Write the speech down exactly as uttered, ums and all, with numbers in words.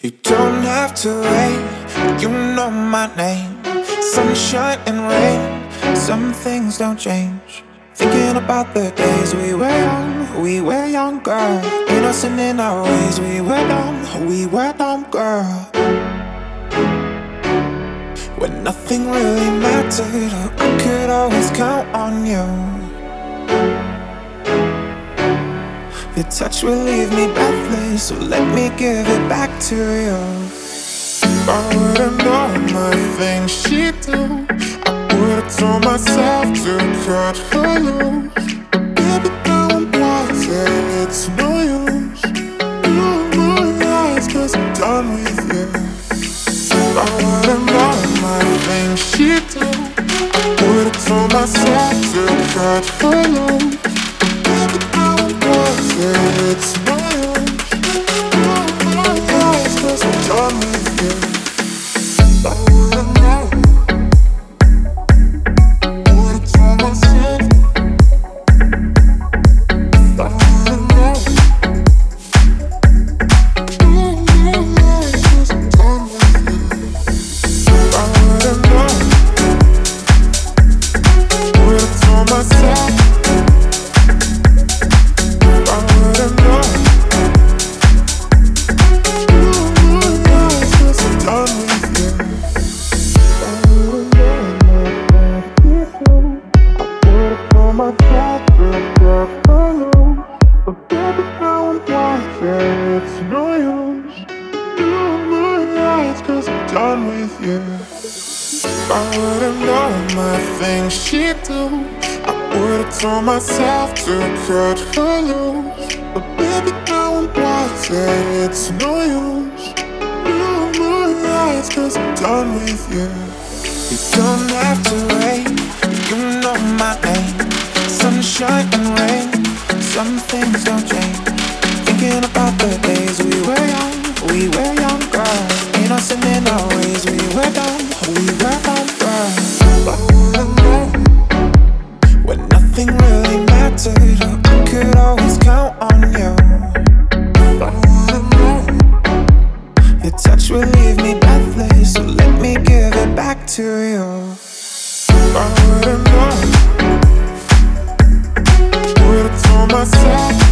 You don't have to wait, you know my name. Sunshine and rain, some things don't change. Thinking about the days we were young, we were young, girl. Innocent in our ways, we were dumb, we were dumb, girl. When nothing really mattered, I could always count on you. Your touch will leave me breathless, so let me give it back to you. If I would've known the things she'd do, I would've told myself to cut her loose. But baby, now I'm wise, yeah, it's no use. You my eyes, cause I'm done with you. If I would've known the things she'd do, I would've told myself to cut her loose. Baby, now I'm wise, yeah, it's no use. You my eyes, cause I'm done with you. I would've known, would've told myself. I would've known, oh my life, cause I'm done with you. I would've known, would've told myself. I would've known, oh my life, cause I'm done with you. But baby, now I'm blind, yeah, it's no use. You my eyes, cause I'm done with you. If I would've known the things she'd do, I would've told myself to cut her loose. But baby, now I'm blind, yeah, it's no use. You my eyes, cause I'm done with you. You don't have to wait, you know my name. Sunshine and rain, some things don't change. Thinking about the days we were young, we were young, girl. Innocent in our ways, we were dumb, we were dumb, girl. But I would've known, when nothing really mattered, I could always count on you. But I would've known, your touch will leave me breathless, so let me give it back to you. I would've known, would've told myself.